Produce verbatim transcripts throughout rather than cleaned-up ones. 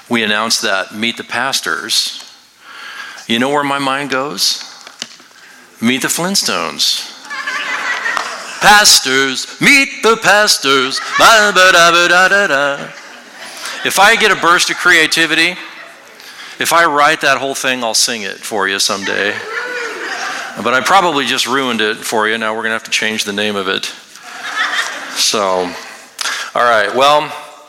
we announce that, meet the pastors, you know where my mind goes? Meet the Flintstones. Pastors, meet the pastors. Ba-ba-da-ba-da-da-da. If I get a burst of creativity, if I write that whole thing, I'll sing it for you someday. But I probably just ruined it for you. Now we're going to have to change the name of it. So, all right. Well,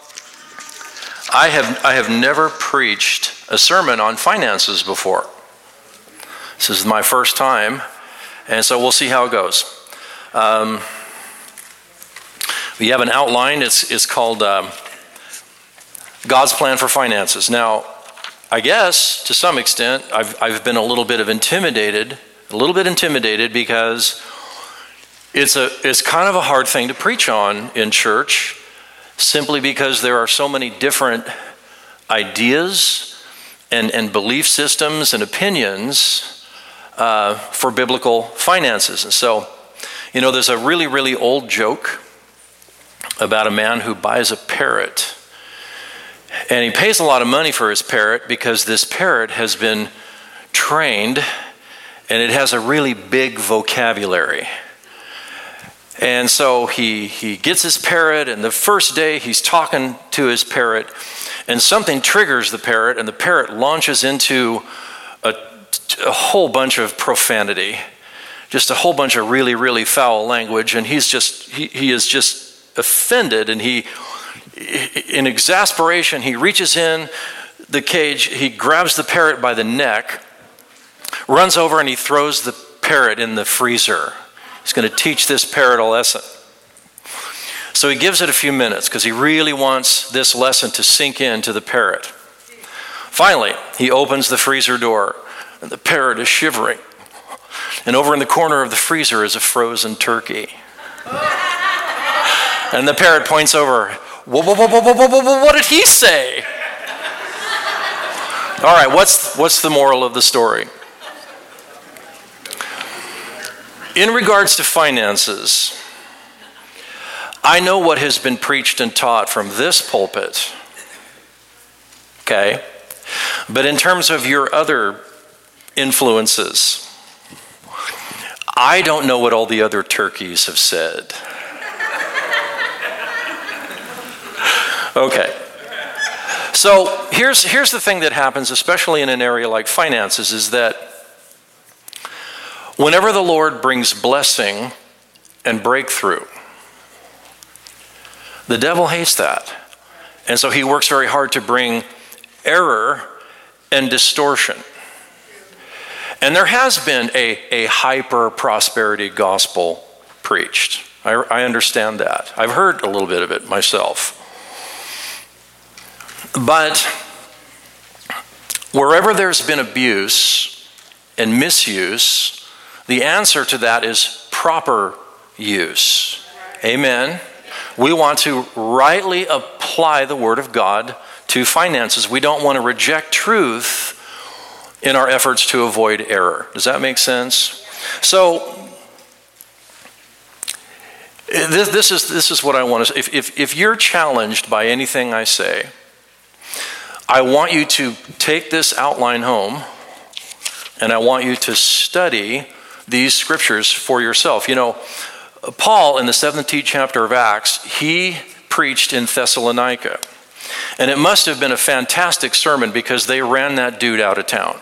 I have I have never preached a sermon on finances before. This is my first time, and so we'll see how it goes. Um, we have an outline. It's it's called um, God's Plan for Finances. Now, I guess to some extent, I've I've been a little bit of intimidated, a little bit intimidated because it's a it's kind of a hard thing to preach on in church, simply because there are so many different ideas and and belief systems and opinions uh, for biblical finances, and so. You know, there's a really, really old joke about a man who buys a parrot. And he pays a lot of money for his parrot because this parrot has been trained and it has a really big vocabulary. And so he, he gets his parrot, and the first day he's talking to his parrot, and something triggers the parrot, and the parrot launches into a, a whole bunch of profanity. Just a whole bunch of really, really foul language, and he's just, he, he is just offended, and he, in exasperation, he reaches in the cage, he grabs the parrot by the neck, runs over and he throws the parrot in the freezer. He's going to teach this parrot a lesson. So he gives it a few minutes because he really wants this lesson to sink into the parrot. Finally, he opens the freezer door, and the parrot is shivering. And over in the corner of the freezer is a frozen turkey. And the parrot points over. Whoa, whoa, whoa, whoa, whoa, whoa, whoa, what did he say? All right, what's, what's the moral of the story? In regards to finances, I know what has been preached and taught from this pulpit. Okay? But in terms of your other influences, I don't know what all the other turkeys have said. Okay. So here's, here's the thing that happens, especially in an area like finances, is that whenever the Lord brings blessing and breakthrough, the devil hates that. And so he works very hard to bring error and distortion. And there has been a, a hyper-prosperity gospel preached. I, I understand that. I've heard a little bit of it myself. But wherever there's been abuse and misuse, the answer to that is proper use. Amen. We want to rightly apply the Word of God to finances. We don't want to reject truth in our efforts to avoid error. Does that make sense? So this, this is this is what I want to say. If, if, if you're challenged by anything I say, I want you to take this outline home, and I want you to study these scriptures for yourself. You know, Paul, in the seventeenth chapter of Acts, he preached in Thessalonica. And it must have been a fantastic sermon because they ran that dude out of town.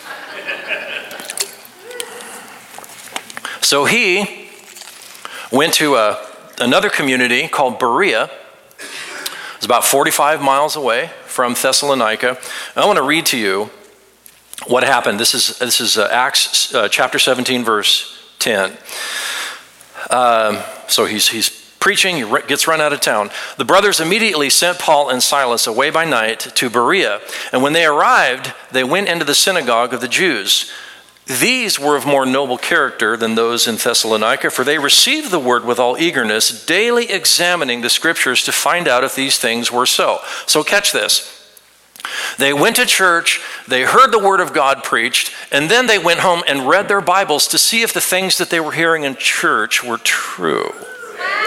So he went to a, another community called Berea. It's about forty-five miles away from Thessalonica. I want to read to you what happened. This is this is uh, Acts uh, chapter seventeen, verse ten. Um, so he's he's preaching. He re- gets run out of town. The brothers immediately sent Paul and Silas away by night to Berea, and when they arrived, they went into the synagogue of the Jews. These were of more noble character than those in Thessalonica, for they received the word with all eagerness, daily examining the scriptures to find out if these things were so. So catch this. They went to church, they heard the word of God preached, and then they went home and read their Bibles to see if the things that they were hearing in church were true.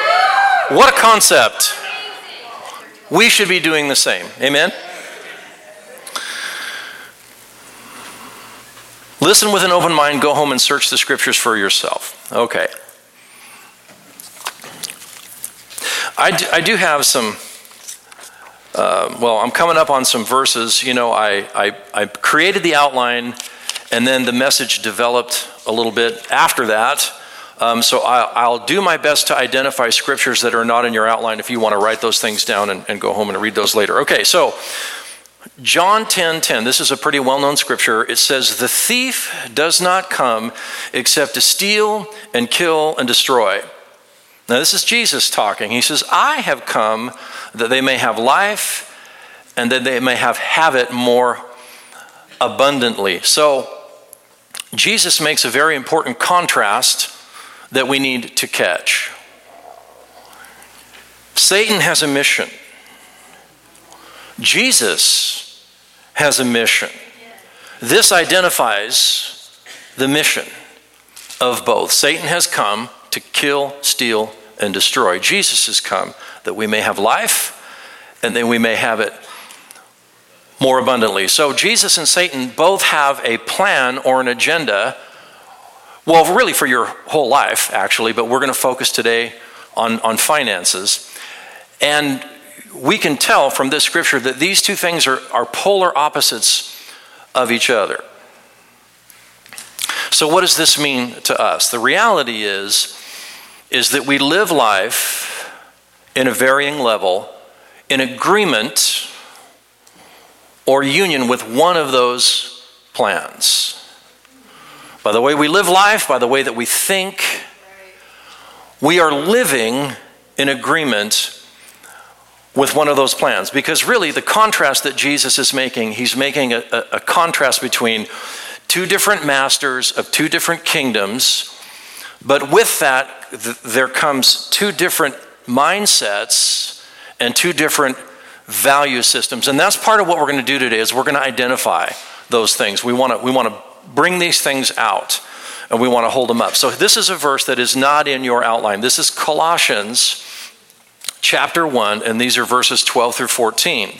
What a concept. We should be doing the same. Amen? Listen with an open mind, go home and search the scriptures for yourself. Okay. I do, I do have some, uh, well, I'm coming up on some verses. You know, I, I, I created the outline, and then the message developed a little bit after that. Um, so I, I'll do my best to identify scriptures that are not in your outline if you want to write those things down and, and go home and read those later. Okay, so John ten ten, this is a pretty well-known scripture. It says, "The thief does not come except to steal and kill and destroy." Now this is Jesus talking. He says, "I have come that they may have life and that they may have, have it more abundantly." So Jesus makes a very important contrast that we need to catch. Satan has a mission. Jesus has a mission. This identifies the mission of both. Satan has come to kill, steal, and destroy. Jesus has come that we may have life and that we may have it more abundantly. So Jesus and Satan both have a plan or an agenda, well, really for your whole life, actually, but we're going to focus today on, on finances. And we can tell from this scripture that these two things are, are polar opposites of each other. So what does this mean to us? The reality is, is that we live life in a varying level, in agreement or union with one of those plans. By the way we live life, by the way that we think, we are living in agreement with one of those plans. Because really the contrast that Jesus is making, he's making a, a, a contrast between two different masters of two different kingdoms, but with that th- there comes two different mindsets and two different value systems. And that's part of what we're going to do today, is we're going to identify those things. We want to we want to bring these things out, and we want to hold them up. So this is a verse that is not in your outline. This is Colossians chapter one, and these are verses twelve through fourteen.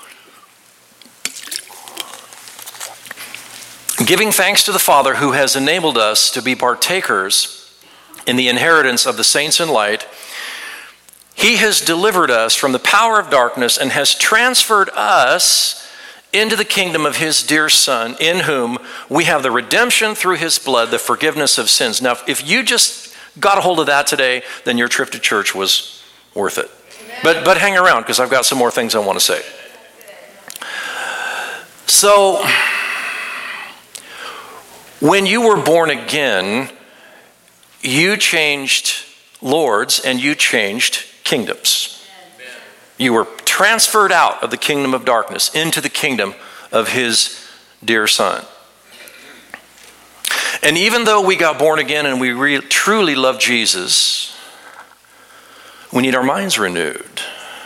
"Giving thanks to the Father who has enabled us to be partakers in the inheritance of the saints in light, he has delivered us from the power of darkness and has transferred us into the kingdom of his dear Son, in whom we have the redemption through his blood, the forgiveness of sins." Now, if you just got a hold of that today, then your trip to church was worth it. But but hang around, because I've got some more things I want to say. So, when you were born again, you changed lords and you changed kingdoms. You were transferred out of the kingdom of darkness into the kingdom of his dear Son. And even though we got born again and we re- truly love Jesus, we need our minds renewed.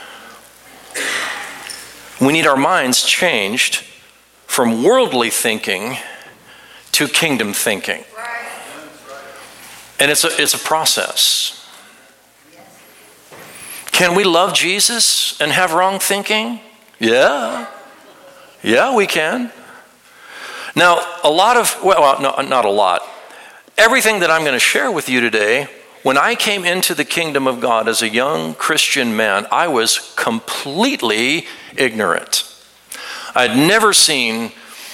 We need our minds changed from worldly thinking to kingdom thinking. And it's a, it's a process. Can we love Jesus and have wrong thinking? Yeah. Yeah, we can. Now, a lot of, well, no, not a lot. Everything that I'm going to share with you today, when I came into the kingdom of God as a young Christian man, I was completely ignorant. I'd never seen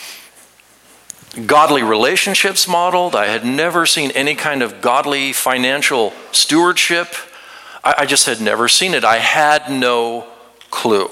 godly relationships modeled. I had never seen any kind of godly financial stewardship. I, I just had never seen it. I had no clue.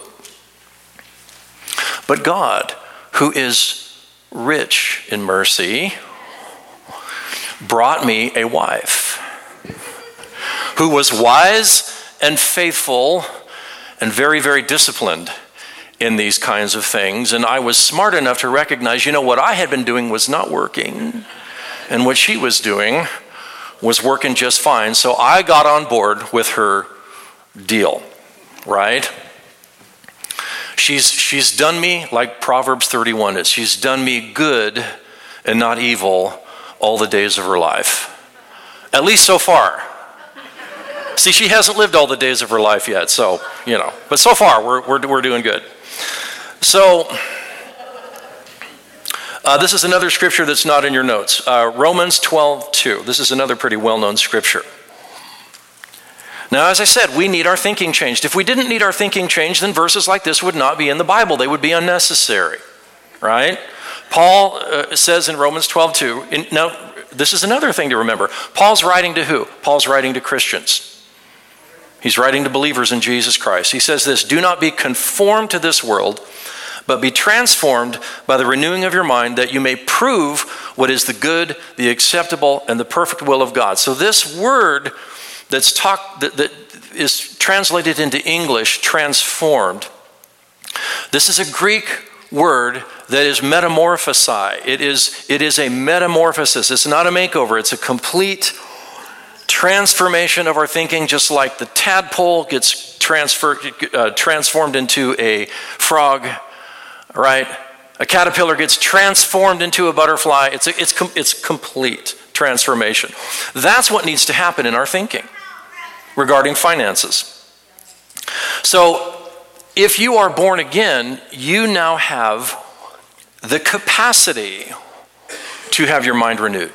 But God, who is rich in mercy, brought me a wife who was wise and faithful and very, very disciplined in these kinds of things. And I was smart enough to recognize, you know, what I had been doing was not working, and what she was doing was working just fine. So I got on board with her deal, right? She's she's done me like Proverbs thirty-one is. She's done me good and not evil all the days of her life. At least so far. See, she hasn't lived all the days of her life yet, so, you know. But so far, we're we're we're doing good. So, Uh, this is another scripture that's not in your notes. Uh, Romans twelve two. This is another pretty well-known scripture. Now, as I said, we need our thinking changed. If we didn't need our thinking changed, then verses like this would not be in the Bible. They would be unnecessary, right? Paul uh, says in Romans twelve two, in, now, this is another thing to remember. Paul's writing to who? Paul's writing to Christians. He's writing to believers in Jesus Christ. He says this, do not be conformed to this world, but be transformed by the renewing of your mind, that you may prove what is the good, the acceptable, and the perfect will of God. So this word that's talk, that, that is translated into English, transformed, this is a Greek word that is metamorphosai. It is, it is a metamorphosis. It's not a makeover. It's a complete transformation of our thinking, just like the tadpole gets transferred, uh, transformed into a frog, right? A caterpillar gets transformed into a butterfly. It's, a, it's, com- it's complete transformation. That's what needs to happen in our thinking regarding finances. So if you are born again, you now have the capacity to have your mind renewed.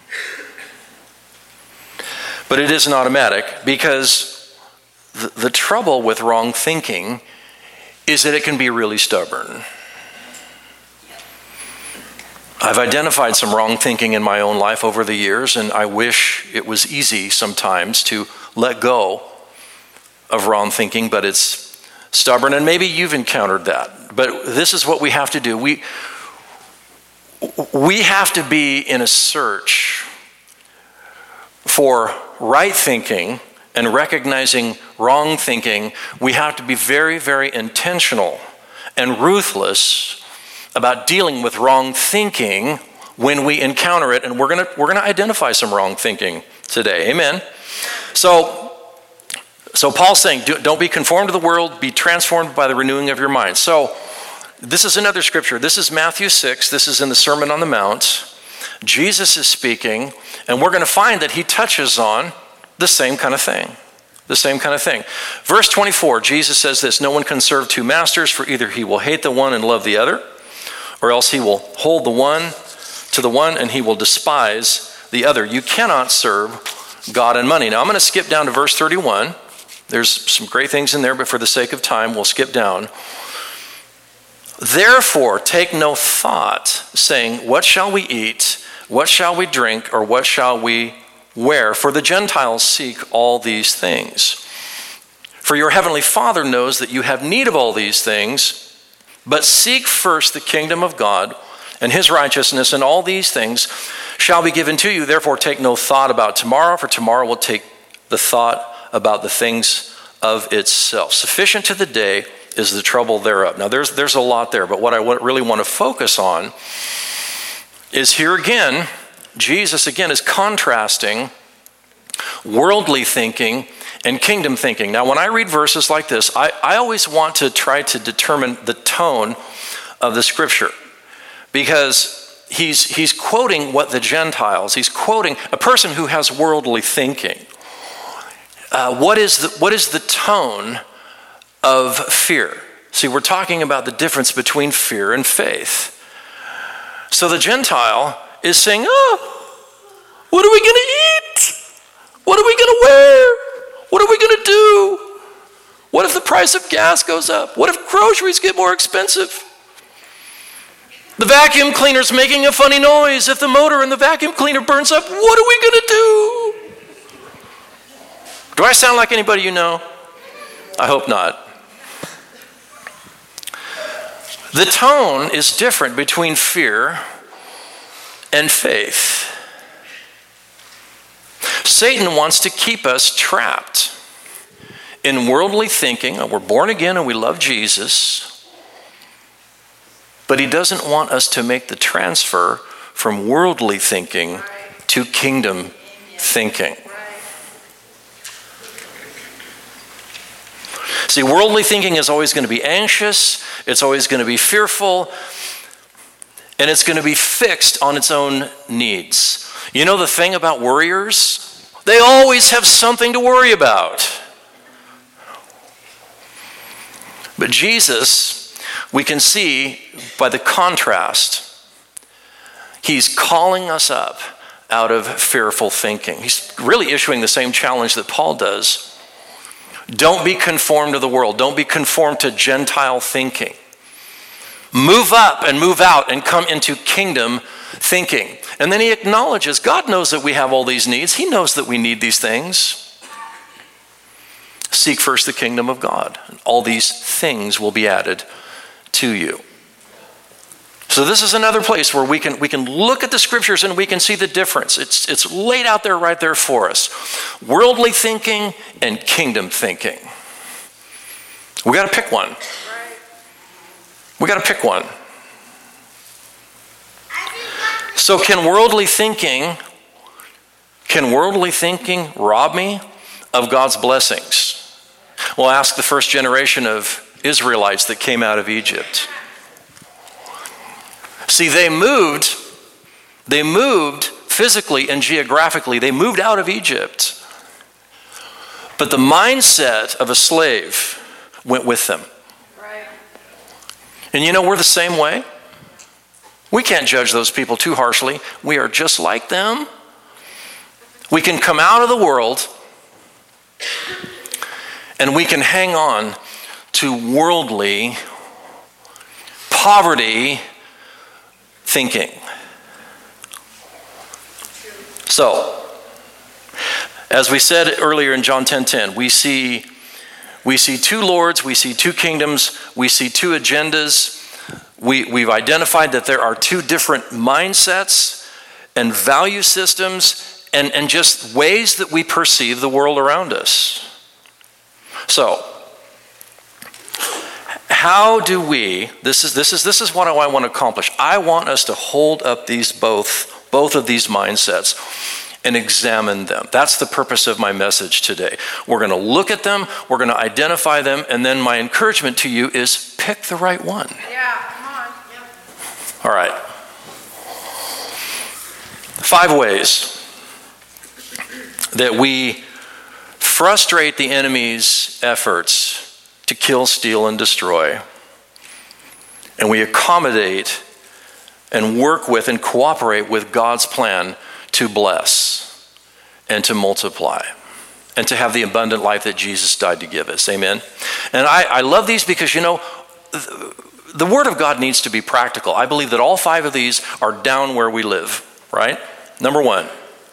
But it isn't automatic, because the, the trouble with wrong thinking is that it can be really stubborn. I've identified some wrong thinking in my own life over the years, and I wish it was easy sometimes to let go of wrong thinking, but it's stubborn, and maybe you've encountered that. But this is what we have to do. We, we have to be in a search for right thinking and recognizing wrong thinking. We have to be very, very intentional and ruthless about dealing with wrong thinking when we encounter it, and we're gonna we're gonna identify some wrong thinking today. Amen. So, so Paul's saying, don't be conformed to the world, be transformed by the renewing of your mind. So, this is another scripture. This is Matthew six. This is in the Sermon on the Mount. Jesus is speaking, and we're going to find that he touches on the same kind of thing. The same kind of thing. Verse twenty-four, Jesus says this, no one can serve two masters, for either he will hate the one and love the other, or else he will hold the one to the one and he will despise the other. You cannot serve God and money. Now I'm going to skip down to verse thirty-one. There's some great things in there, but for the sake of time, we'll skip down. Therefore, take no thought, saying, what shall we eat? What shall we drink? Or what shall we wear? For the Gentiles seek all these things. For your heavenly Father knows that you have need of all these things, but seek first the kingdom of God and his righteousness, and all these things shall be given to you. Therefore, take no thought about tomorrow, for tomorrow will take the thought about the things of itself. Sufficient to the day is the trouble thereof. Now, there's, there's a lot there, but what I really want to focus on is here again, Jesus again is contrasting worldly thinking and kingdom thinking. Now, when I read verses like this, I, I always want to try to determine the tone of the scripture, because he's, he's quoting what the Gentiles, he's quoting a person who has worldly thinking. Uh, what is the, what is the tone of fear? See, we're talking about the difference between fear and faith. So the Gentile is saying, oh, what are we going to eat? What are we going to wear? What are we going to do? What if the price of gas goes up? What if groceries get more expensive? The vacuum cleaner's making a funny noise. If the motor in the vacuum cleaner burns up, what are we going to do? Do I sound like anybody you know? I hope not. The tone is different between fear and faith. Satan wants to keep us trapped in worldly thinking. We're born again and we love Jesus, but he doesn't want us to make the transfer from worldly thinking to kingdom thinking. See, worldly thinking is always going to be anxious, it's always going to be fearful, and it's going to be fixed on its own needs. You know the thing about worriers? They always have something to worry about. But Jesus, we can see by the contrast He's calling us up out of fearful thinking. He's really issuing the same challenge that Paul does. Don't be conformed to the world. Don't be conformed to Gentile thinking. Move up and move out and come into kingdom thinking. And then he acknowledges God knows that we have all these needs. He knows that we need these things. Seek first the kingdom of God. All these things will be added to you. So this is another place where we can we can look at the scriptures and we can see the difference. It's it's laid out there right there for us. Worldly thinking and kingdom thinking. We got to pick one. We got to pick one. So can worldly thinking can worldly thinking rob me of God's blessings? Well, ask the first generation of Israelites that came out of Egypt. See, they moved, they moved physically and geographically. They moved out of Egypt. But the mindset of a slave went with them. Right. And you know, we're the same way. We can't judge those people too harshly. We are just like them. We can come out of the world and we can hang on to worldly poverty thinking. So, as we said earlier in John ten ten, we see we see two lords, we see two kingdoms, we see two agendas. We, we've identified that there are two different mindsets and value systems and, and just ways that we perceive the world around us. So, how do we, this is this is this is what I want to accomplish. I want us to hold up these both, both of these mindsets and examine them. That's the purpose of my message today. We're going to look at them, we're going to identify them, and then my encouragement to you is pick the right one. Yeah, come on. Yep. All right. Five ways that we frustrate the enemy's efforts to kill, steal, and destroy. And we accommodate and work with and cooperate with God's plan to bless and to multiply and to have the abundant life that Jesus died to give us. Amen. And I, I love these because, you know, the, the Word of God needs to be practical. I believe that all five of these are down where we live, right? Number one,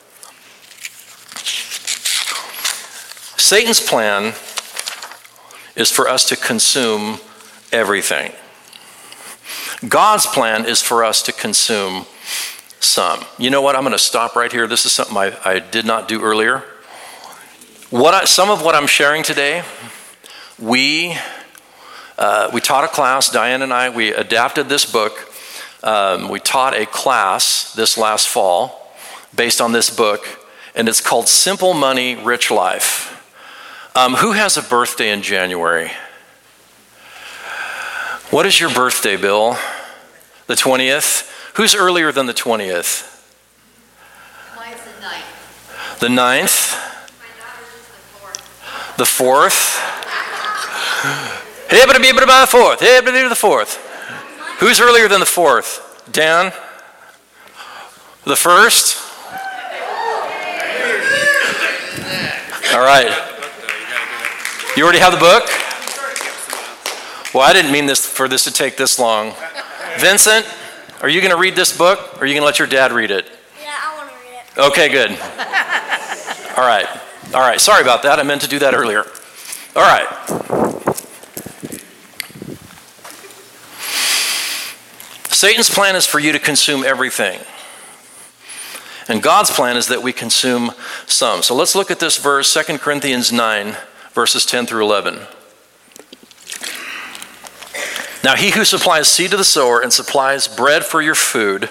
Satan's plan is for us to consume everything. God's plan is for us to consume some. You know what? I'm going to stop right here. This is something I, I did not do earlier. What I, some of what I'm sharing today, we uh, we taught a class, Diane and I, we adapted this book. Um, we taught a class this last fall based on this book, and it's called Simple Money, Rich Life. Um, who has a birthday in January? What is your birthday, Bill? The twentieth? Who's earlier than the twentieth? Mine's the ninth. The ninth? My daughter's is the fourth. The fourth? Hey, but be about the fourth. Hey, but the fourth. Who's earlier than the fourth? Dan? The first? All right. You already have the book? Well, I didn't mean this for this to take this long. Vincent, are you going to read this book, or are you going to let your dad read it? Yeah, I want to read it. Okay, good. All right. All right. Sorry about that. I meant to do that earlier. All right. Satan's plan is for you to consume everything. And God's plan is that we consume some. So let's look at this verse, Second Corinthians nine, verses ten through eleven. Now he who supplies seed to the sower and supplies bread for your food,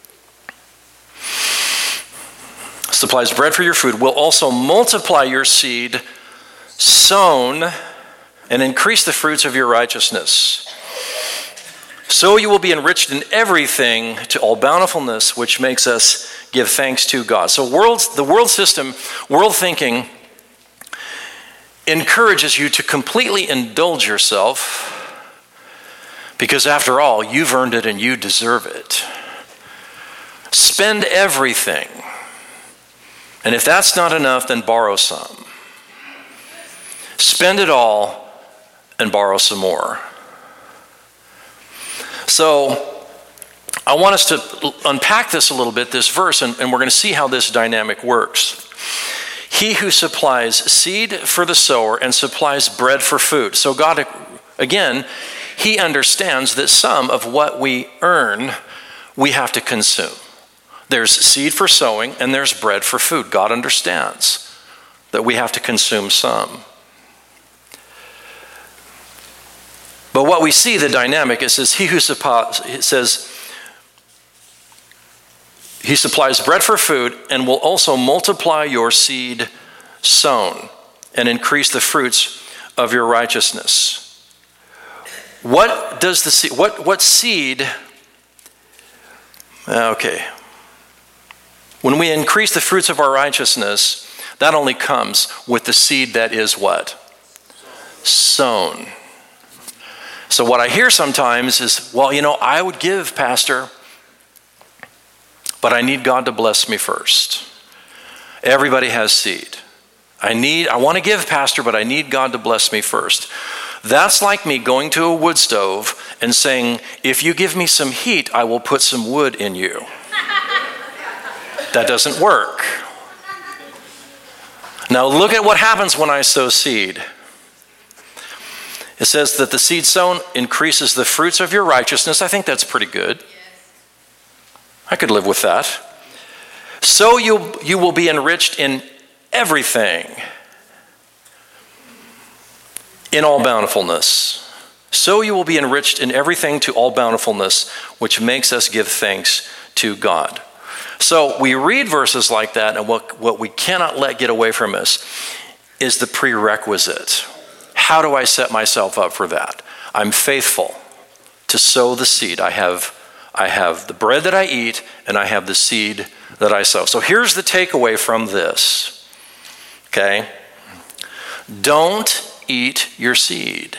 supplies bread for your food, will also multiply your seed sown and increase the fruits of your righteousness. So you will be enriched in everything to all bountifulness, which makes us give thanks to God. So world's, the world system, world thinking, encourages you to completely indulge yourself because after all, you've earned it and you deserve it. Spend everything. And if that's not enough, then borrow some. Spend it all and borrow some more. So I want us to unpack this a little bit, this verse, and, and we're going to see how this dynamic works. He who supplies seed for the sower and supplies bread for food. So God, again, he understands that some of what we earn, we have to consume. There's seed for sowing and there's bread for food. God understands that we have to consume some. But what we see, the dynamic, it says, he who supplies, it says, he supplies bread for food and will also multiply your seed sown and increase the fruits of your righteousness. What does the seed, what, what seed, okay. When we increase the fruits of our righteousness, that only comes with the seed that is what? Sown. So what I hear sometimes is, well, you know, I would give, Pastor, but I need God to bless me first. Everybody has seed. I need, I want to give, Pastor, but I need God to bless me first. That's like me going to a wood stove and saying, if you give me some heat, I will put some wood in you. That doesn't work. Now look at what happens when I sow seed. It says that the seed sown increases the fruits of your righteousness. I think that's pretty good. I could live with that. So you, you will be enriched in everything, in all bountifulness. So you will be enriched in everything to all bountifulness, which makes us give thanks to God. So we read verses like that, and what, what we cannot let get away from us is the prerequisite. How do I set myself up for that? I'm faithful to sow the seed. I have I have the bread that I eat, and I have the seed that I sow. So here's the takeaway from this, okay? Don't eat your seed.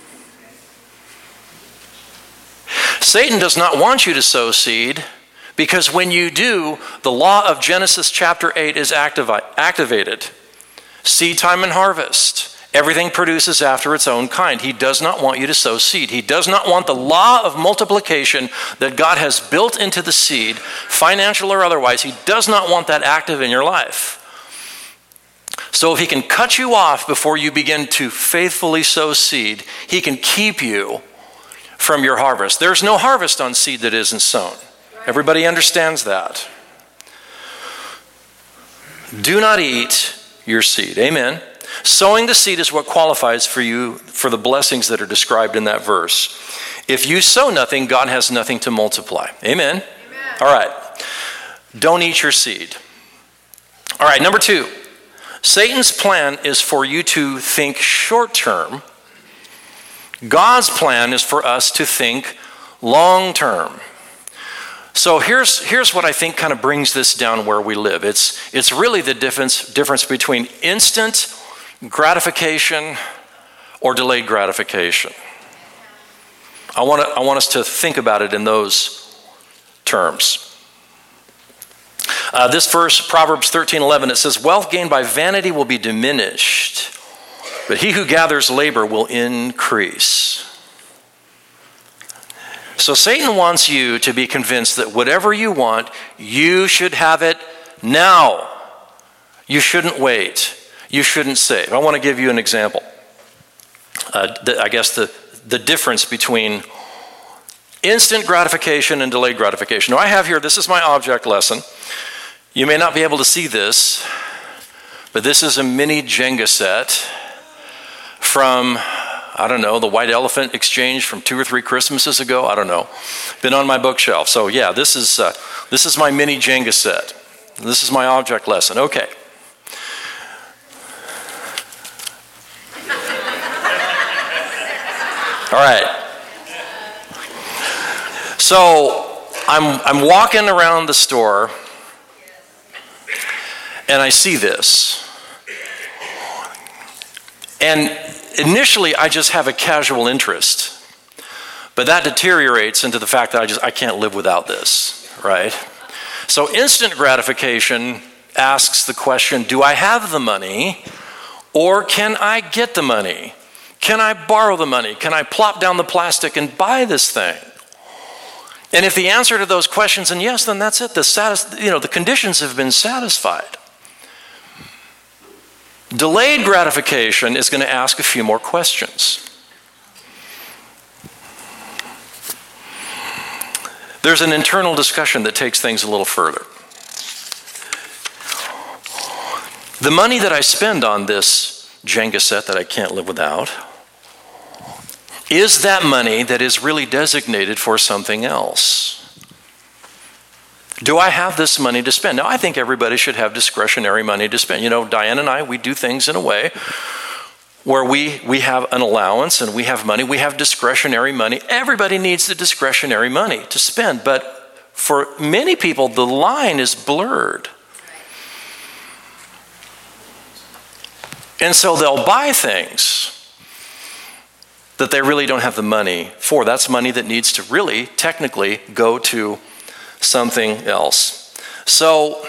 Satan does not want you to sow seed, because when you do, the law of Genesis chapter eight is activi- activated. Seed time and harvest. Everything produces after its own kind. He does not want you to sow seed. He does not want the law of multiplication that God has built into the seed, financial or otherwise. He does not want that active in your life. So if he can cut you off before you begin to faithfully sow seed, he can keep you from your harvest. There's no harvest on seed that isn't sown. Everybody understands that. Do not eat your seed. Amen. Sowing the seed is what qualifies for you for the blessings that are described in that verse. If you sow nothing, God has nothing to multiply. Amen? Amen. All right. Don't eat your seed. All right, number two. Satan's plan is for you to think short term. God's plan is for us to think long term. So here's, here's what I think kind of brings this down where we live. It's, it's really the difference, difference between instant gratification or delayed gratification. I want to, I want us to think about it in those terms. Uh, this verse, Proverbs thirteen eleven, it says, wealth gained by vanity will be diminished, but he who gathers labor will increase. So Satan wants you to be convinced that whatever you want, you should have it now. You shouldn't wait. You shouldn't save. I want to give you an example. Uh, the, I guess the, the difference between instant gratification and delayed gratification. Now I have here, this is my object lesson. You may not be able to see this, but this is a mini Jenga set from, I don't know, the White Elephant Exchange from two or three Christmases ago. I don't know. Been on my bookshelf. So yeah, this is uh, this is my mini Jenga set. This is my object lesson. Okay. All right. So I'm I'm walking around the store and I see this. And initially I just have a casual interest. But that deteriorates into the fact that I just I can't live without this, right? So instant gratification asks the question, do I have the money or can I get the money? Can I borrow the money? Can I plop down the plastic and buy this thing? And if the answer to those questions is yes, then that's it. The, satis- you know, the conditions have been satisfied. Delayed gratification is going to ask a few more questions. There's an internal discussion that takes things a little further. The money that I spend on this Jenga set that I can't live without, is that money that is really designated for something else? Do I have this money to spend? Now, I think everybody should have discretionary money to spend. You know, Diane and I, we do things in a way where we, we have an allowance and we have money. We have discretionary money. Everybody needs the discretionary money to spend. But for many people, the line is blurred. And so they'll buy things that they really don't have the money for. That's money that needs to really, technically, go to something else. So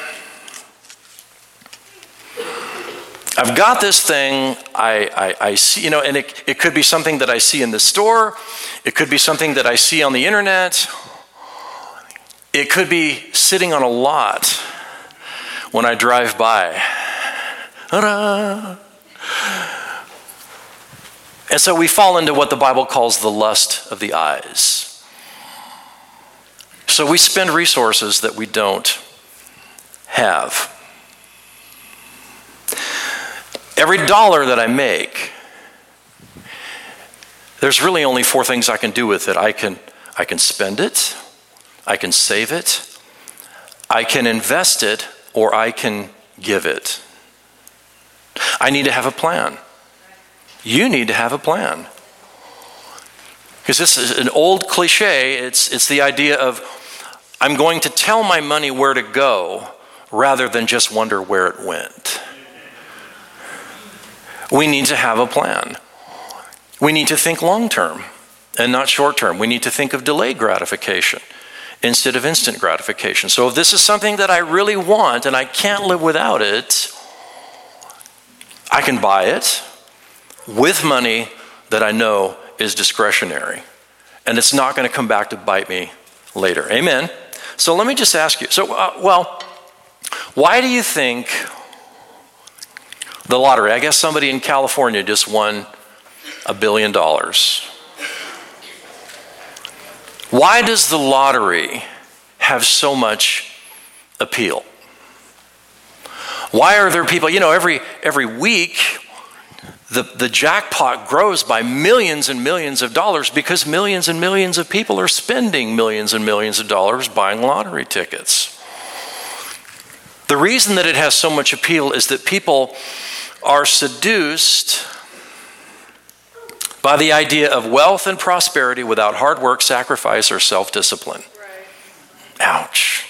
I've got this thing, I, I, I see, you know, and it, it could be something that I see in the store. It could be something that I see on the internet. It could be sitting on a lot when I drive by. Ta-da! And so we fall into what the Bible calls the lust of the eyes. So we spend resources that we don't have. Every dollar that I make, there's really only four things I can do with it. I can, I can spend it, I can save it, I can invest it, or I can give it. I need to have a plan. You need to have a plan. Because this is an old cliche. It's, it's the idea of, I'm going to tell my money where to go rather than just wonder where it went. We need to have a plan. We need to think long term and not short term. We need to think of delayed gratification instead of instant gratification. So if this is something that I really want and I can't live without it, I can buy it with money that I know is discretionary. And it's not going to come back to bite me later. Amen? So let me just ask you. So, uh, well, why do you think the lottery, I guess somebody in California just won a billion dollars. Why does the lottery have so much appeal? Why are there people, you know, every every week, The, the jackpot grows by millions and millions of dollars because millions and millions of people are spending millions and millions of dollars buying lottery tickets. The reason that it has so much appeal is that people are seduced by the idea of wealth and prosperity without hard work, sacrifice, or self-discipline. Right. Ouch.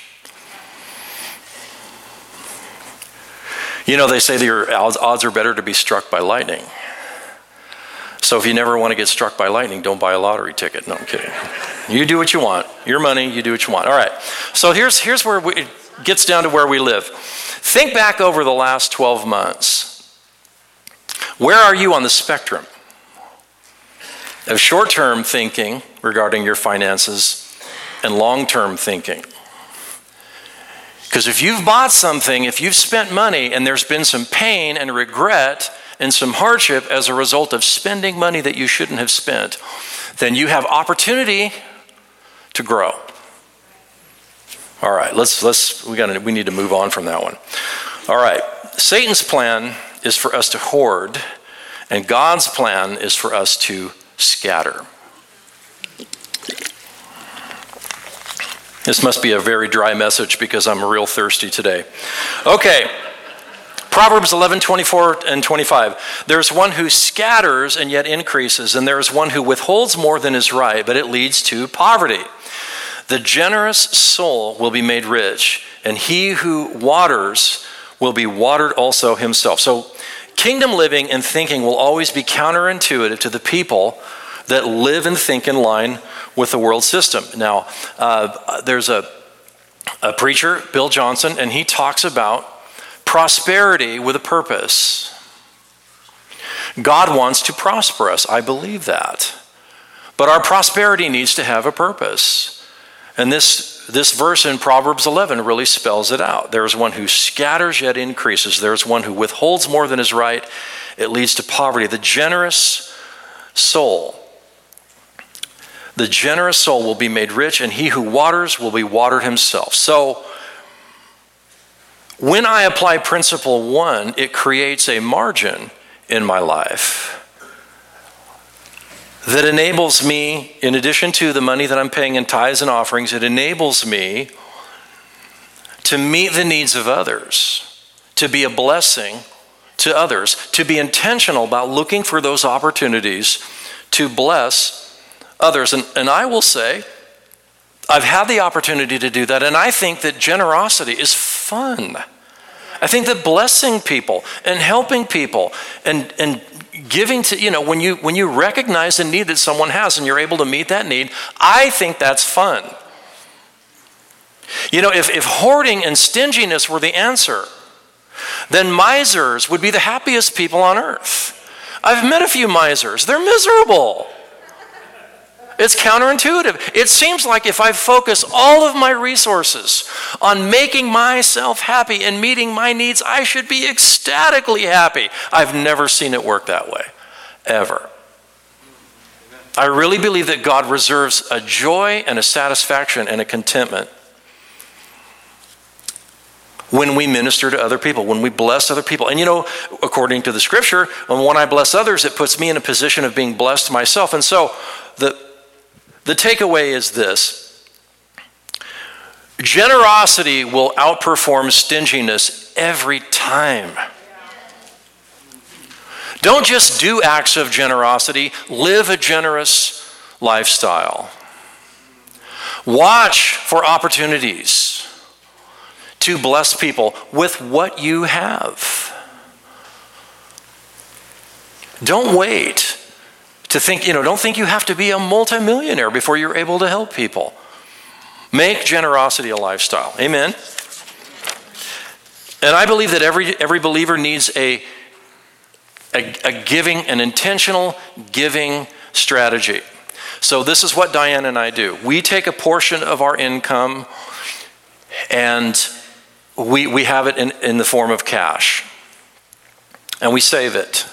You know, they say that your odds are better to be struck by lightning. So if you never want to get struck by lightning, don't buy a lottery ticket. No, I'm kidding. You do what you want. Your money, you do what you want. All right. So here's, here's where we, it gets down to where we live. Think back over the last twelve months. Where are you on the spectrum of short-term thinking regarding your finances and long-term thinking? Because if you've bought something, if you've spent money and there's been some pain and regret and some hardship as a result of spending money that you shouldn't have spent, then you have opportunity to grow. All right, let's let's we got we need to move on from that one. All right, Satan's plan is for us to hoard, and God's plan is for us to scatter. This must be a very dry message because I'm real thirsty today. Okay. Proverbs eleven, twenty-four and twenty-five. There's one who scatters and yet increases, and there is one who withholds more than is right, but it leads to poverty. The generous soul will be made rich, and he who waters will be watered also himself. So kingdom living and thinking will always be counterintuitive to the people that live and think in line with the world system. Now, uh, there's a a preacher, Bill Johnson, and he talks about prosperity with a purpose. God wants to prosper us. I believe that. But our prosperity needs to have a purpose. And this, this verse in Proverbs eleven really spells it out. There is one who scatters yet increases. There is one who withholds more than is right. It leads to poverty. The generous soul, the generous soul will be made rich, and he who waters will be watered himself. So, when I apply principle one, it creates a margin in my life that enables me, in addition to the money that I'm paying in tithes and offerings, it enables me to meet the needs of others, to be a blessing to others, to be intentional about looking for those opportunities to bless others. And, and I will say, I've had the opportunity to do that, and I think that generosity is fun. I think that blessing people and helping people and, and giving to, you know, when you when you recognize the need that someone has and you're able to meet that need, I think that's fun. You know, if, if hoarding and stinginess were the answer, then misers would be the happiest people on earth. I've met a few misers. They're miserable. It's counterintuitive. It seems like if I focus all of my resources on making myself happy and meeting my needs, I should be ecstatically happy. I've never seen it work that way, ever. I really believe that God reserves a joy and a satisfaction and a contentment when we minister to other people, when we bless other people. And you know, according to the scripture, when I bless others, it puts me in a position of being blessed myself. And so the The takeaway is this: generosity will outperform stinginess every time. Don't just do acts of generosity, live a generous lifestyle. Watch for opportunities to bless people with what you have. Don't wait to think, you know, don't think you have to be a multimillionaire before you're able to help people. Make generosity a lifestyle. Amen. And I believe that every every believer needs a, a, a giving, an intentional giving strategy. So this is what Diane and I do. We take a portion of our income and we, we have it in, in the form of cash. And we save it.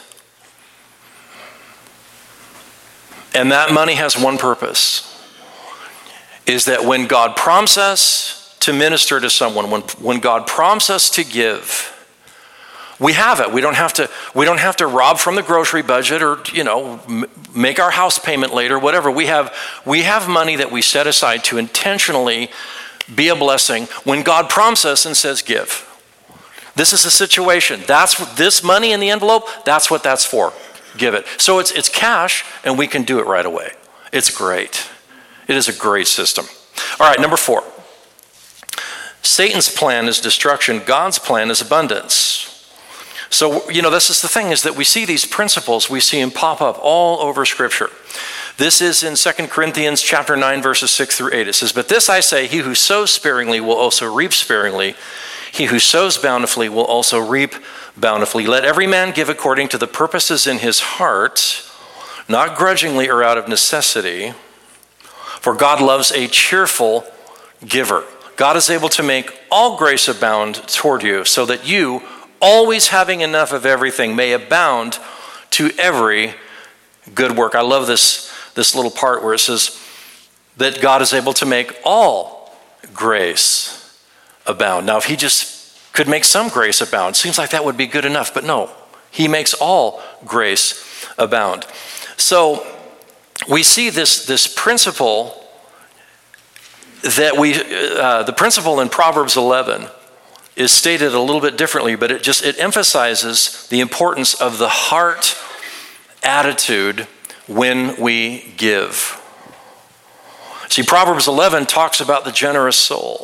And that money has one purpose, is that when God prompts us to minister to someone, when, when God prompts us to give, we have it. We don't have to, we don't have to rob from the grocery budget or, you know, m- make our house payment later, whatever. We have, we have money that we set aside to intentionally be a blessing when God prompts us and says, give. This is the situation. That's what, this money in the envelope, that's what that's for. Give it. So it's it's cash, and we can do it right away. It's great. It is a great system. All right, number four. Satan's plan is destruction. God's plan is abundance. So, you know, this is the thing, is that we see these principles, we see them pop up all over Scripture. This is in Second Corinthians chapter nine, verses six through eight. It says, "But this I say, he who sows sparingly will also reap sparingly. He who sows bountifully will also reap bountifully. Let every man give according to the purposes in his heart, not grudgingly or out of necessity, for God loves a cheerful giver." God is able to make all grace abound toward you, so that you, always having enough of everything, may abound to every good work. I love this, this little part where it says that God is able to make all grace abound. Now, if he just could make some grace abound, seems like that would be good enough, but no, he makes all grace abound. So we see this, this principle that we, uh, the principle in Proverbs eleven is stated a little bit differently, but it just, it emphasizes the importance of the heart attitude when we give. See, Proverbs eleven talks about the generous soul.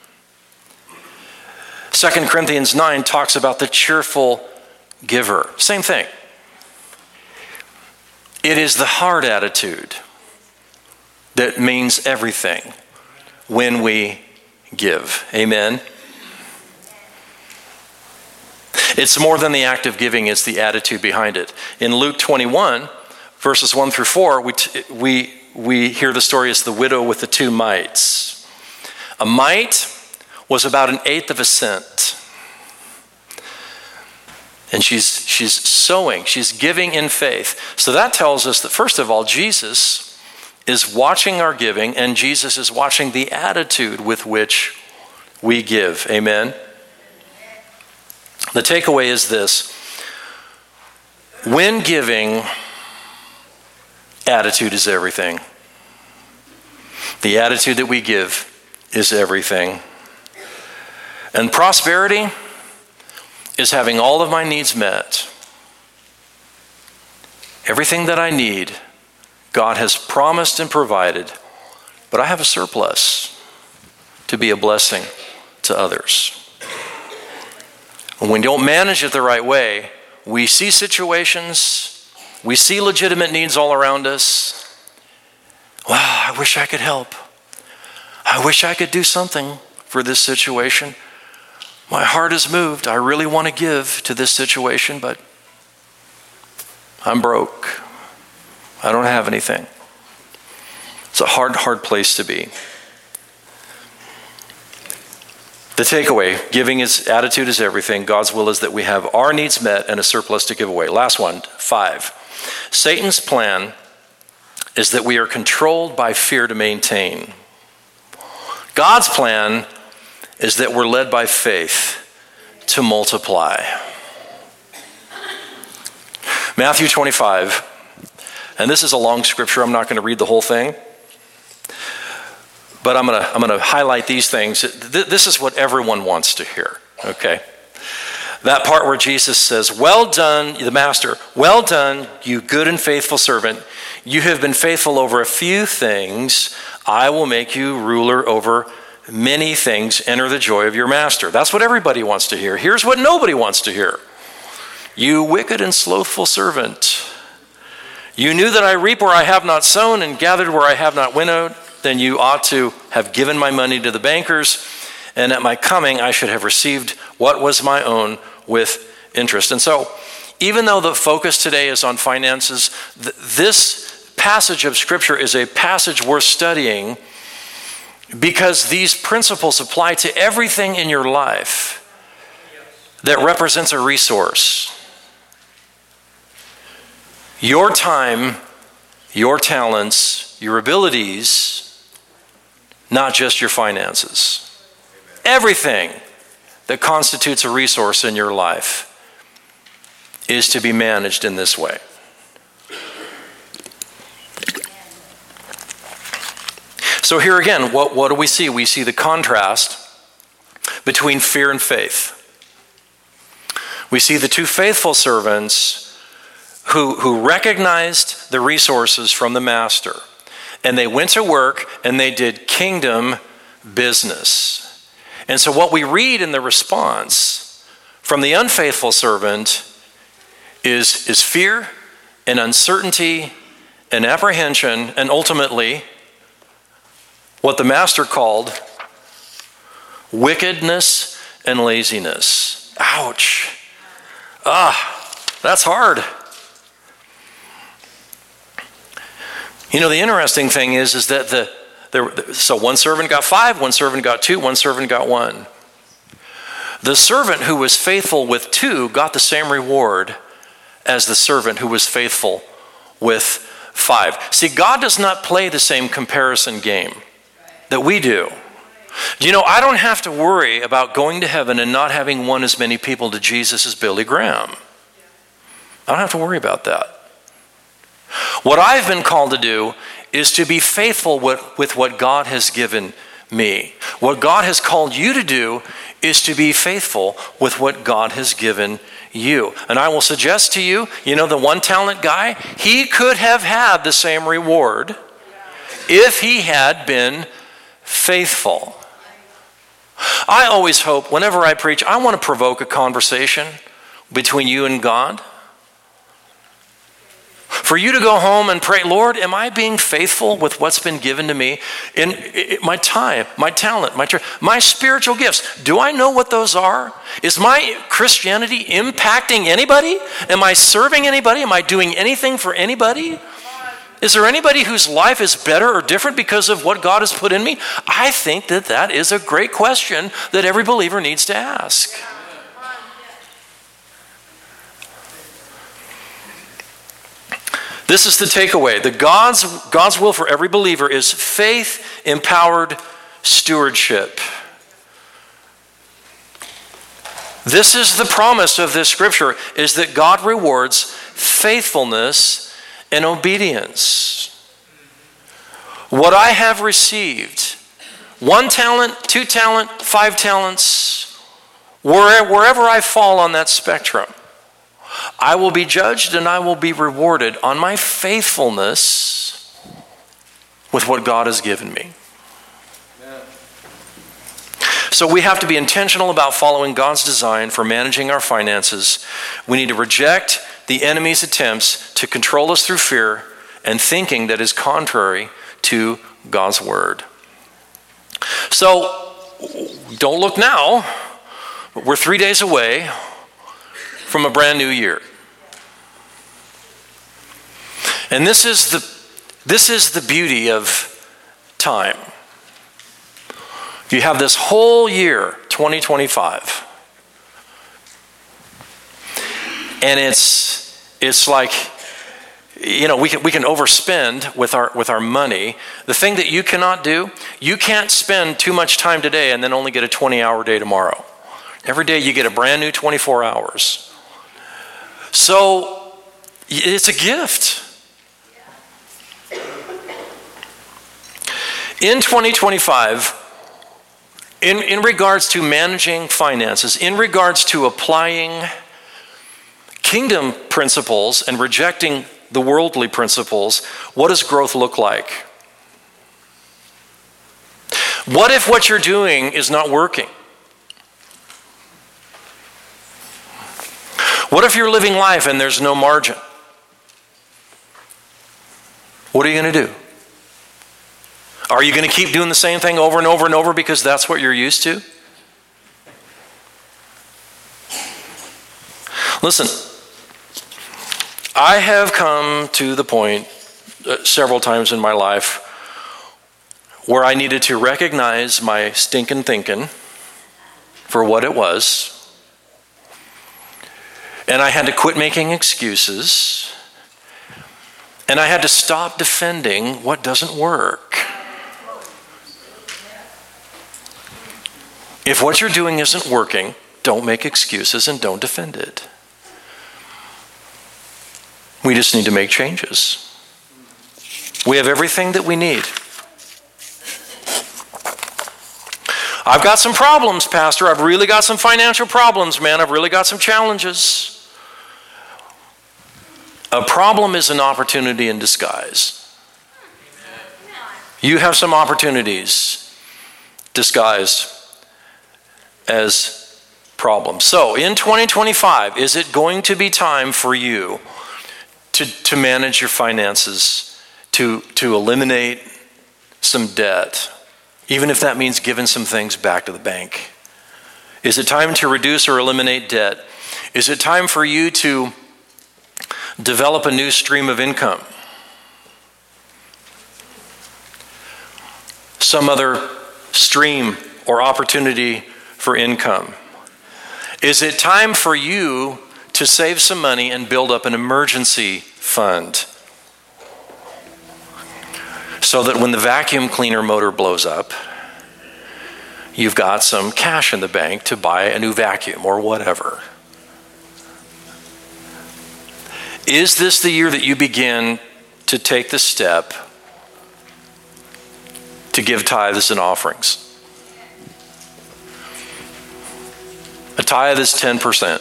Second Corinthians nine talks about the cheerful giver. Same thing. It is the heart attitude that means everything when we give. Amen. It's more than the act of giving, it's the attitude behind it. In Luke twenty-one, verses one through four, we, t- we, we hear the story as the widow with the two mites. A mite was about an eighth of a cent. And she's, she's sowing, she's giving in faith. So that tells us that, first of all, Jesus is watching our giving, and Jesus is watching the attitude with which we give. Amen? The takeaway is this: when giving, attitude is everything. The attitude that we give is everything. And prosperity is having all of my needs met. Everything that I need, God has promised and provided, but I have a surplus to be a blessing to others. When we don't manage it the right way, we see situations, we see legitimate needs all around us. Wow, I wish I could help. I wish I could do something for this situation. My heart is moved. I really want to give to this situation, but I'm broke. I don't have anything. It's a hard, hard place to be. The takeaway, giving is attitude is everything. God's will is that we have our needs met and a surplus to give away. Last one, five. Satan's plan is that we are controlled by fear to maintain. God's plan is that we're led by faith to multiply. Matthew twenty-five, and this is a long scripture. I'm not going to read the whole thing. But I'm going to I'm going to highlight these things. This is what everyone wants to hear, okay? That part where Jesus says, well done, the master, well done, you good and faithful servant. You have been faithful over a few things. I will make you ruler over many things. Enter the joy of your master. That's what everybody wants to hear. Here's what nobody wants to hear. You wicked and slothful servant. You knew that I reap where I have not sown and gathered where I have not winnowed. Then you ought to have given my money to the bankers, and at my coming I should have received what was my own with interest. And so, even though the focus today is on finances, th- this passage of Scripture is a passage worth studying because these principles apply to everything in your life that represents a resource. Your time, your talents, your abilities, not just your finances. Everything that constitutes a resource in your life is to be managed in this way. So here again, what, what do we see? We see the contrast between fear and faith. We see the two faithful servants who, who recognized the resources from the master. And they went to work and they did kingdom business. And so what we read in the response from the unfaithful servant is, is fear and uncertainty and apprehension, and ultimately what the master called wickedness and laziness. Ouch. Ah, that's hard. You know, the interesting thing is, is that the, the so one servant got five, one servant got two, one servant got one. The servant who was faithful with two got the same reward as the servant who was faithful with five. See, God does not play the same comparison game that we do. Do you know, I don't have to worry about going to heaven and not having won as many people to Jesus as Billy Graham. I don't have to worry about that. What I've been called to do is to be faithful with, with what God has given me. What God has called you to do is to be faithful with what God has given you. And I will suggest to you, you know, the one talent guy, he could have had the same reward if he had been faithful. I always hope, whenever I preach, I want to provoke a conversation between you and God. For you to go home and pray, Lord, am I being faithful with what's been given to me? In, in my time, my talent, my, my spiritual gifts. Do I know what those are? Is my Christianity impacting anybody? Am I serving anybody? Am I doing anything for anybody? Is there anybody whose life is better or different because of what God has put in me? I think that that is a great question that every believer needs to ask. This is the takeaway. The God's, God's will for every believer is faith-empowered stewardship. This is the promise of this scripture, is that God rewards faithfulness and obedience. What I have received, one talent, two talent, five talents, wherever I fall on that spectrum, I will be judged and I will be rewarded on my faithfulness with what God has given me. Amen. So we have to be intentional about following God's design for managing our finances. We need to reject the enemy's attempts to control us through fear and thinking that is contrary to God's word. So don't look now, but we're three days away from a brand new year. And this is the this is the beauty of time. You have this whole year, twenty twenty-five. And it's it's like, you know, we can we can overspend with our with our money. The thing that you cannot do, you can't spend too much time today and then only get a twenty-hour day tomorrow. Every day you get a brand new twenty-four hours. So it's a gift. In twenty twenty-five, in, in regards to managing finances, in regards to applying kingdom principles and rejecting the worldly principles, what does growth look like? What if what you're doing is not working? What if you're living life and there's no margin? What are you going to do? Are you going to keep doing the same thing over and over and over because that's what you're used to? Listen, I have come to the point uh, several times in my life where I needed to recognize my stinking thinking for what it was. And I had to quit making excuses. And I had to stop defending what doesn't work. If what you're doing isn't working, don't make excuses and don't defend it. We just need to make changes. We have everything that we need. I've got some problems, Pastor. I've really got some financial problems, man. I've really got some challenges. A problem is an opportunity in disguise. You have some opportunities disguised as problems. So in twenty twenty-five, is it going to be time for you to, to manage your finances, to, to eliminate some debt, even if that means giving some things back to the bank? Is it time to reduce or eliminate debt? Is it time for you to develop a new stream of income? Some other stream or opportunity for income? Is it time for you to save some money and build up an emergency fund so that when the vacuum cleaner motor blows up, you've got some cash in the bank to buy a new vacuum or whatever? Is this the year that you begin to take the step to give tithes and offerings? A tithe is ten percent.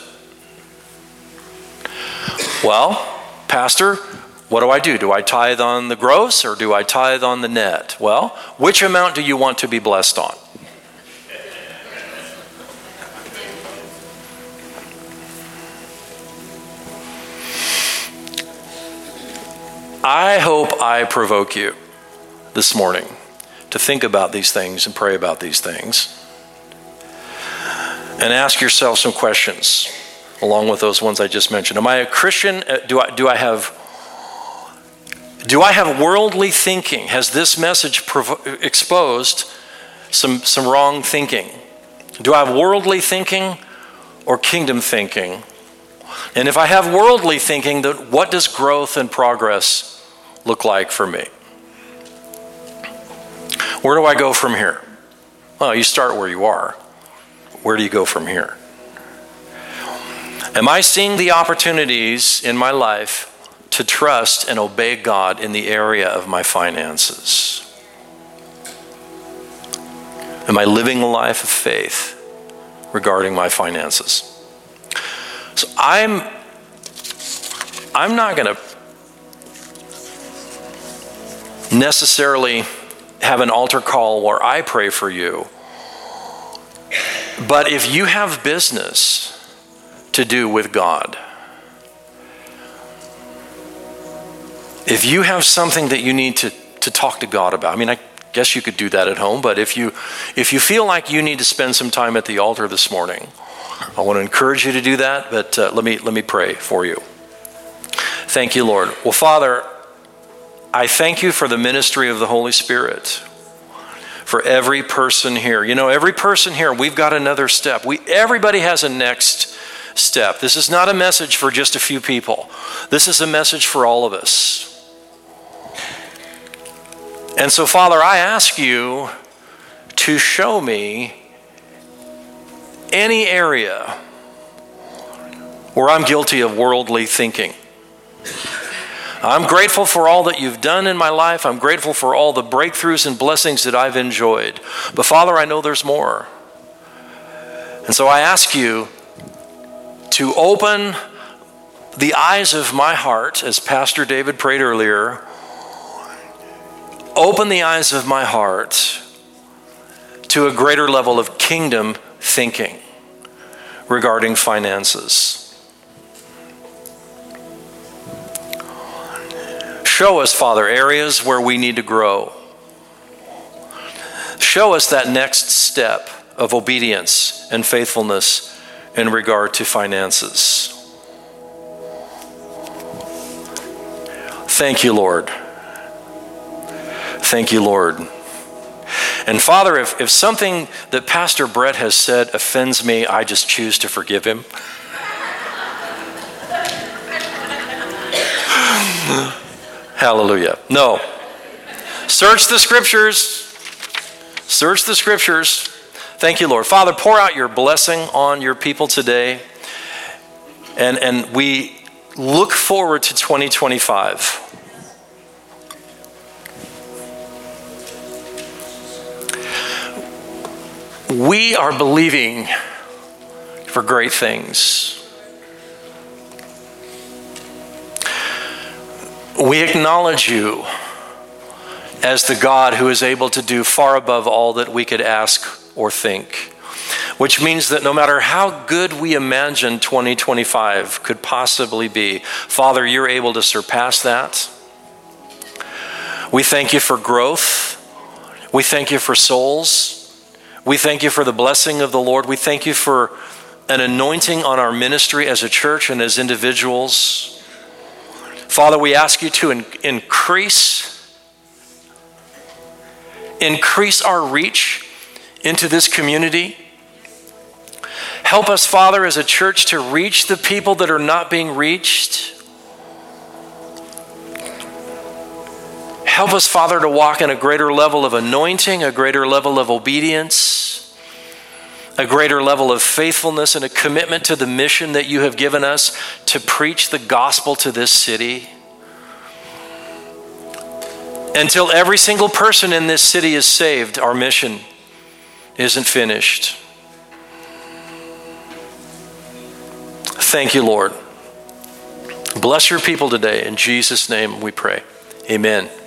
Well, Pastor, what do I do? Do I tithe on the gross or do I tithe on the net? Well, which amount do you want to be blessed on? I hope I provoke you this morning to think about these things and pray about these things. And ask yourself some questions along with those ones I just mentioned. Am I a Christian? Do I, do I have, do I have worldly thinking? Has this message provo- exposed some, some wrong thinking? Do I have worldly thinking or kingdom thinking? And if I have worldly thinking, then what does growth and progress look like for me? Where do I go from here? Well, you start where you are. Where do you go from here? Am I seeing the opportunities in my life to trust and obey God in the area of my finances? Am I living a life of faith regarding my finances? So I'm, I'm not going to necessarily have an altar call where I pray for you. But if you have business to do with God, if you have something that you need to, to talk to God about, I mean, I guess you could do that at home, but if you if you feel like you need to spend some time at the altar this morning, I want to encourage you to do that, but uh, let me let me pray for you. Thank you, Lord. Well, Father, I thank you for the ministry of the Holy Spirit. For every person here. You know, every person here, we've got another step. We everybody has a next step. This is not a message for just a few people. This is a message for all of us. And so, Father, I ask you to show me any area where I'm guilty of worldly thinking. I'm grateful for all that you've done in my life. I'm grateful for all the breakthroughs and blessings that I've enjoyed. But Father, I know there's more. And so I ask you to open the eyes of my heart, as Pastor David prayed earlier. Open the eyes of my heart to a greater level of kingdom thinking regarding finances. Show us, Father, areas where we need to grow. Show us that next step of obedience and faithfulness in regard to finances. Thank you, Lord. Thank you, Lord. And Father, if, if something that Pastor Brett has said offends me, I just choose to forgive him. Hallelujah. No. Search the scriptures. Search the scriptures. Thank you, Lord. Father, pour out your blessing on your people today. And, and we look forward to twenty twenty-five. We are believing for great things. We acknowledge you as the God who is able to do far above all that we could ask or think, which means that no matter how good we imagine twenty twenty-five could possibly be, Father, you're able to surpass that. We thank you for growth. We thank you for souls. We thank you for the blessing of the Lord. We thank you for an anointing on our ministry as a church and as individuals. Father, we ask you to in- increase, increase our reach into this community. Help us, Father, as a church to reach the people that are not being reached. Help us, Father, to walk in a greater level of anointing, a greater level of obedience, a greater level of faithfulness, and a commitment to the mission that you have given us to preach the gospel to this city. Until every single person in this city is saved, our mission isn't finished. Thank you, Lord. Bless your people today. In Jesus' name we pray. Amen.